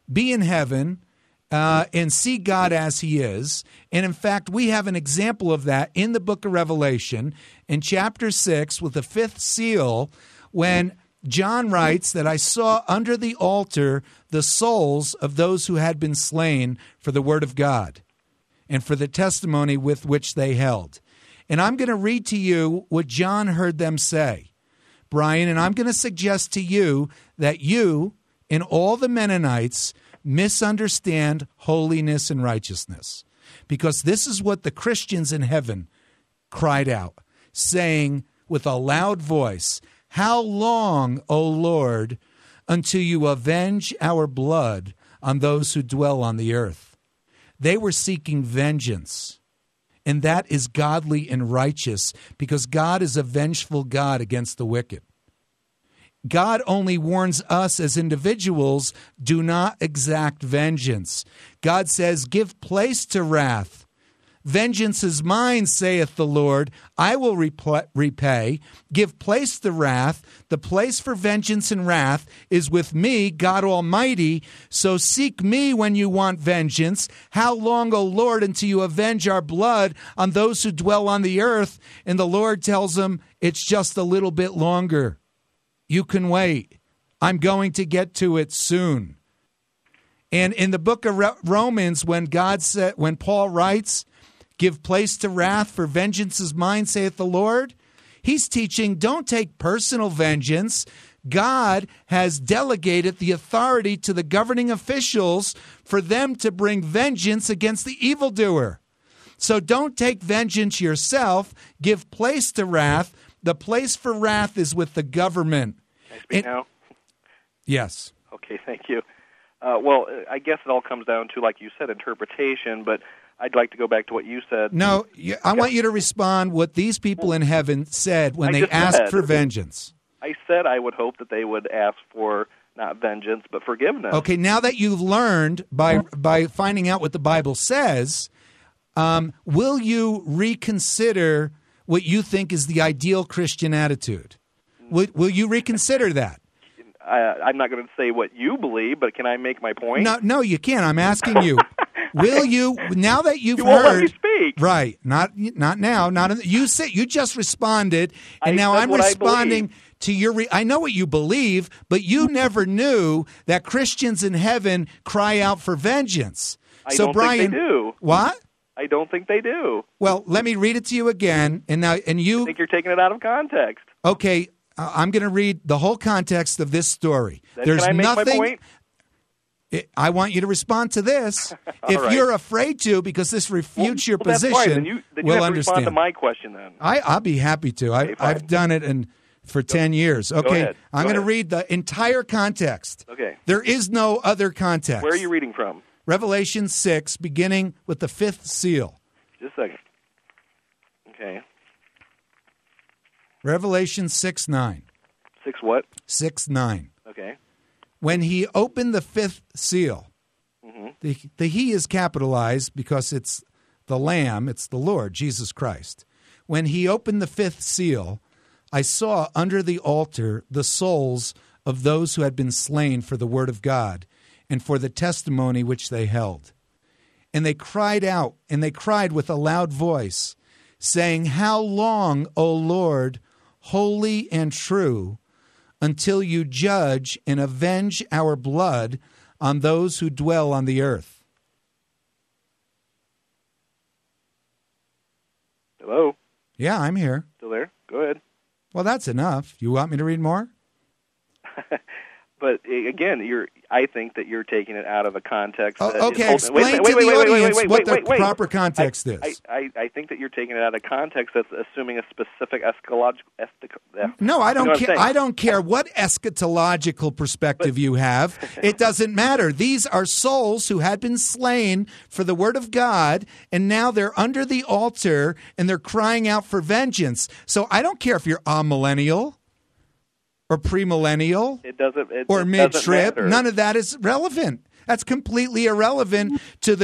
A: be in heaven uh, and see God as he is. And in fact, we have an example of that in the book of Revelation in chapter six with the fifth seal, when John writes that I saw under the altar the souls of those who had been slain for the word of God and for the testimony with which they held. And I'm going to read to you what John heard them say, Brian, and I'm going to suggest to you that you and all the Mennonites misunderstand holiness and righteousness, because this is what the Christians in heaven cried out, saying with a loud voice, "How long, O Lord, until you avenge our blood on those who dwell on the earth?" They were seeking vengeance, and that is godly and righteous, because God is a vengeful God against the wicked. God only warns us as individuals, do not exact vengeance. God says, give place to wrath. Vengeance is mine, saith the Lord. I will repay. Give place to wrath. The place for vengeance and wrath is with me, God Almighty. So seek me when you want vengeance. How long, O Lord, until you avenge our blood on those who dwell on the earth? And the Lord tells them, it's just a little bit longer. You can wait. I'm going to get to it soon. And in the book of Romans, when God said, when Paul writes, give place to wrath, for vengeance is mine, saith the Lord, he's teaching, don't take personal vengeance. God has delegated the authority to the governing officials for them to bring vengeance against the evildoer. So don't take vengeance yourself. Give place to wrath. The place for wrath is with the government.
E: Can I speak
A: and,
E: now?
A: Yes.
E: Okay, thank you. Uh, well, I guess it all comes down to, like you said, interpretation, but I'd like to go back to what you said.
A: No, you, I want you to respond what these people in heaven said when
E: I
A: they
E: just
A: asked
E: said,
A: for vengeance.
E: I said I would hope that they would ask for not vengeance, but forgiveness.
A: Okay, now that you've learned by by finding out what the Bible says, um, will you reconsider what you think is the ideal Christian attitude? Will, will you reconsider that?
E: I, I'm not going to say what you believe, but can I make my point?
A: No, no, you can't. I'm asking you. Will you, now that you've
E: you
A: heard,
E: won't let me speak.
A: Right? Not, not now. Not in, you said you just responded, and
E: I
A: now
E: said
A: I'm
E: what I
A: responding
E: believe.
A: to your. Re, I know what you believe, but you never knew that Christians in heaven cry out for vengeance.
E: I
A: so,
E: don't
A: Brian,
E: think they do.
A: What?
E: I don't think they do.
A: Well, let me read it to you again, and now, and you.
E: I think you're taking it out of context.
A: Okay, uh, I'm going to read the whole context of this story.
E: Then
A: There's
E: can I make
A: nothing.
E: my point?
A: I want you to respond to this. If
E: right.
A: you're afraid to, because this refutes
E: well,
A: your
E: well, that's
A: position,
E: fine. Then you, then you
A: we'll
E: have to
A: understand.
E: respond to my question then.
A: I, I'll be happy to. I,
E: Okay, fine.
A: I've done it in, for ten years. Okay,
E: ahead.
A: I'm
E: Go
A: going to
E: ahead.
A: read the entire context.
E: Okay.
A: There is no other context.
E: Where are you reading from?
A: Revelation six, beginning with the fifth seal.
E: Just a second. Okay.
A: Revelation six nine.
E: Six what?
A: six nine.
E: Okay.
A: When he opened the fifth seal,
E: Mm-hmm.
A: the, the he is capitalized because it's the Lamb, it's the Lord, Jesus Christ. When he opened the fifth seal, I saw under the altar the souls of those who had been slain for the word of God and for the testimony which they held. And they cried out, and they cried with a loud voice, saying, How long, O Lord, holy and true, until you judge and avenge our blood on those who dwell on the earth?
E: Hello?
A: Yeah, I'm here.
E: Still there? Go ahead.
A: Well, that's enough. You want me to read more?
E: But again, you're. I think that you're taking it out of a context.
A: Oh,
E: that
A: okay,
E: is,
A: explain
E: wait,
A: to
E: wait,
A: the
E: wait, wait,
A: audience
E: wait, wait,
A: what
E: wait,
A: the
E: wait, wait.
A: proper context
E: I,
A: is.
E: I, I, I think that you're taking it out of context. That's assuming a specific eschatological. Uh,
A: No, I don't
E: you know
A: care.
E: I
A: I don't care what eschatological perspective but, you have. It doesn't matter. These are souls who had been slain for the word of God, and now they're under the altar and they're crying out for vengeance. So I don't care if you're amillennial or premillennial
E: it doesn't, it,
A: or
E: it
A: mid
E: doesn't
A: trib.
E: matter.
A: None of that is relevant. That's completely irrelevant to the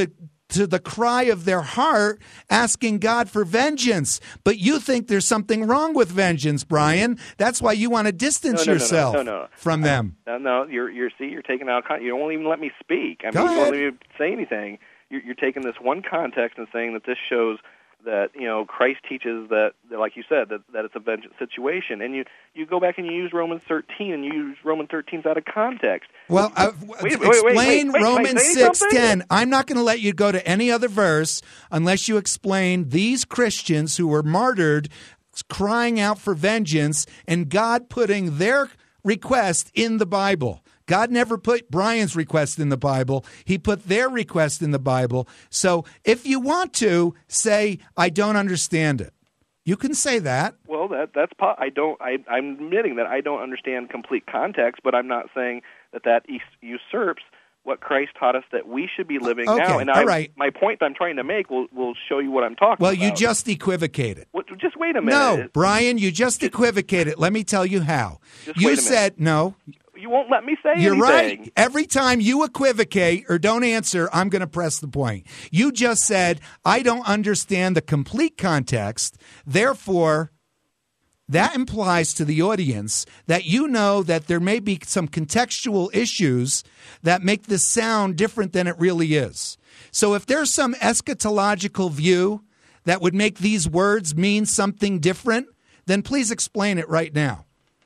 A: to the cry of their heart, asking God for vengeance. But you think there's something wrong with vengeance, Brian. That's why you want to distance
E: no, no,
A: yourself
E: no, no, no, no.
A: from them.
E: No, no, you're you're see, you're taking out. You don't even let me speak. I
A: Go
E: mean, you
A: ahead.
E: don't let me say anything. You're, you're taking this one context and saying that this shows that, you know, Christ teaches that, that like you said, that, that it's a vengeance situation. And you, you go back and you use Romans thirteen, and you use Romans thirteen out of context.
A: Well, uh,
E: wait, wait,
A: explain
E: wait, wait, wait,
A: Romans
E: say
A: six
E: something?
A: ten. I'm not going to let you go to any other verse unless you explain these Christians who were martyred crying out for vengeance and God putting their request in the Bible. God never put Brian's request in the Bible. He put their request in the Bible. So if you want to say, I don't understand it, you can say that.
E: Well, that that's po- I don't. I, I'm admitting that I don't understand complete context, but I'm not saying that that us- usurps what Christ taught us that we should be living
A: Okay,
E: now. And
A: all
E: I,
A: right.
E: my point I'm trying to make will will show you what I'm talking
A: Well,
E: about.
A: you just equivocated.
E: What, just wait a minute.
A: No, Brian, you just equivocated. Let me tell you how.
E: Just
A: You
E: wait a minute.
A: said, no,
E: You won't let me say
A: you're
E: anything.
A: right. Every time you equivocate or don't answer, I'm going to press the point. You just said, I don't understand the complete context. Therefore, that implies to the audience that you know that there may be some contextual issues that make this sound different than it really is. So if there's some eschatological view that would make these words mean something different, then please explain it right now.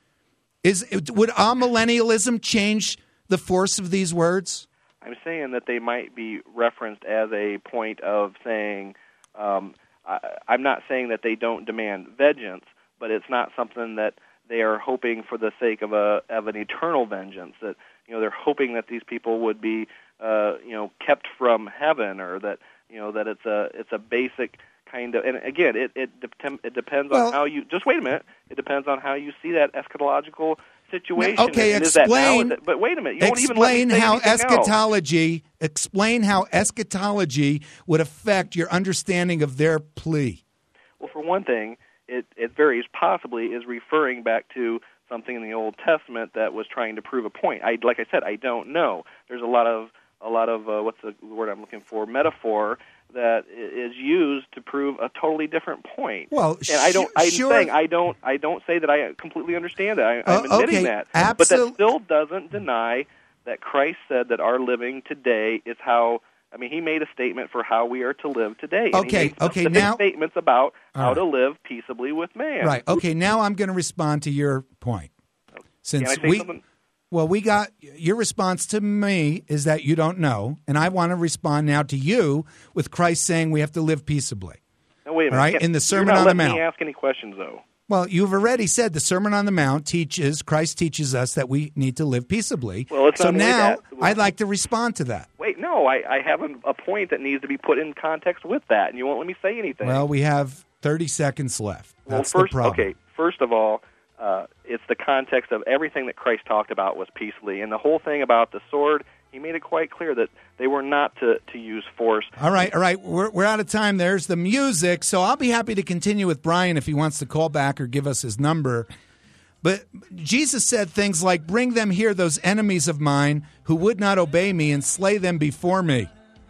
A: Is would amillennialism change the force of these words?
E: I'm saying that they might be referenced as a point of saying, um, I, I'm not saying that they don't demand vengeance, but it's not something that they are hoping for the sake of a of an eternal vengeance. That, you know, they're hoping that these people would be uh, you know kept from heaven, or that, you know, that it's a it's a basic kind of. And again, it it, de- it depends
A: Well,
E: on how you. Just wait a minute. It depends on how you see that eschatological situation.
A: Okay,
E: and is that now,
A: explain.
E: is it, but wait a minute. You won't even let me
A: Explain
E: say
A: how
E: anything else.
A: eschatology. Explain how eschatology would affect your understanding of their plea.
E: Well, for one thing, it, it very possibly is referring back to something in the Old Testament that was trying to prove a point. I, like I said, I don't know. There's a lot of a lot of uh, what's the word I'm looking for? Metaphor that is used to prove a totally different point.
A: Well,
E: and I don't. I'm
A: sure.
E: saying I don't. I don't say that I completely understand it. I, I'm
A: Uh,
E: admitting
A: okay,
E: that,
A: absol-
E: but that still doesn't deny that Christ said that our living today is how. I mean, he made a statement for how we are to live today. And
A: Okay,
E: he made
A: okay,
E: specific
A: now-
E: statements about how
A: right.
E: to live peaceably with man.
A: Right. Okay. Now I'm going to respond to your point. Since
E: Can I say
A: we,
E: something?
A: well, we got your response to me is that you don't know, and I want to respond now to you with Christ saying we have to live peaceably.
E: No, wait a minute.
A: All right,
E: Can't-
A: in the Sermon
E: you're not
A: on the
E: letting
A: Mount.
E: me ask any questions, though.
A: Well, you've already said the Sermon on the Mount teaches, Christ teaches us that we need to live peaceably.
E: Well, it's
A: so
E: not only
A: now
E: that.
A: I'd like to respond to that.
E: Wait, no, I, I have a, a point that needs to be put in context with that, and you won't let me say anything.
A: Well, we have thirty seconds left. That's
E: well, first,
A: the problem.
E: okay, first of all, uh, it's the context of everything that Christ talked about was peacefully, and the whole thing about the sword, he made it quite clear that they were not to, to use force.
A: All right, all right. We're, we're out of time. There's the music. So I'll be happy to continue with Brian if he wants to call back or give us his number. But Jesus said things like, bring them here, those enemies of mine who would not obey me, and slay them before me.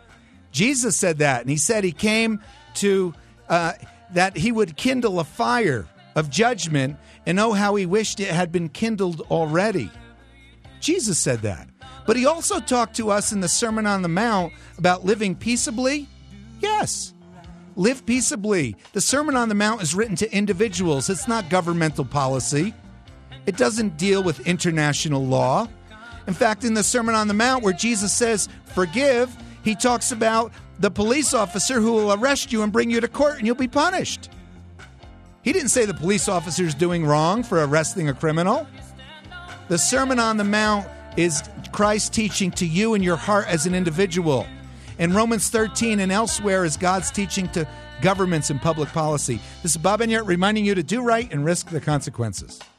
A: Jesus said that, and he said he came to, uh, that he would kindle a fire of judgment, and oh, how he wished it had been kindled already. Jesus said that. But he also talked to us in the Sermon on the Mount about living peaceably. Yes, live peaceably. The Sermon on the Mount is written to individuals. It's not governmental policy. It doesn't deal with international law. In fact, in the Sermon on the Mount, where Jesus says, forgive, he talks about the police officer who will arrest you and bring you to court and you'll be punished. He didn't say the police officer is doing wrong for arresting a criminal. The Sermon on the Mount is Christ teaching to you in your heart as an individual. And Romans thirteen and elsewhere is God's teaching to governments and public policy. This is Bob Enyart reminding you to do right and risk the consequences.